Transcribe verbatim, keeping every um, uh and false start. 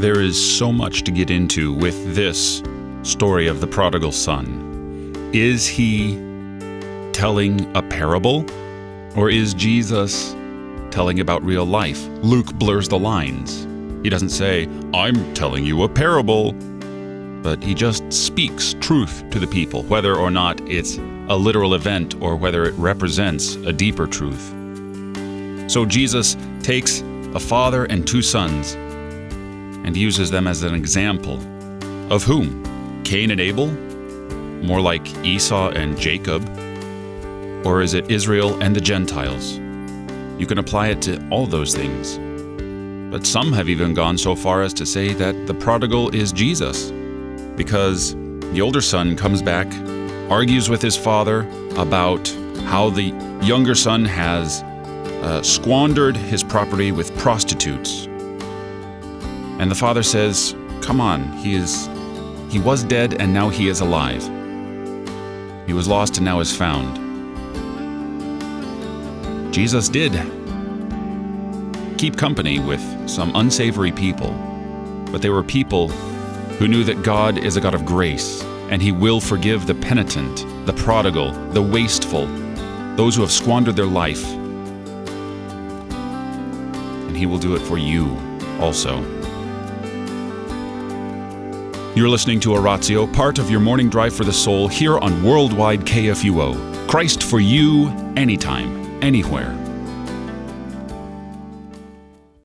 There is so much to get into with this story of the prodigal son. Is he telling a parable, or is Jesus telling about real life? Luke blurs the lines. He doesn't say, "I'm telling you a parable," but he just speaks truth to the people, whether or not it's a literal event or whether it represents a deeper truth. So Jesus takes a father and two sons and uses them as an example. Of whom? Cain and Abel? More like Esau and Jacob? Or is it Israel and the Gentiles? You can apply it to all those things. But some have even gone so far as to say that the prodigal is Jesus, because the older son comes back, argues with his father about how the younger son has uh, squandered his property with prostitutes. And the father says, "Come on, he is he was dead and now he is alive. He was lost and now is found." Jesus did keep company with some unsavory people, but they were people who knew that God is a God of grace, and He will forgive the penitent, the prodigal, the wasteful, those who have squandered their life. And He will do it for you also. You're listening to Oratio, part of your morning drive for the soul, here on Worldwide K F U O. Christ for you, anytime, anywhere.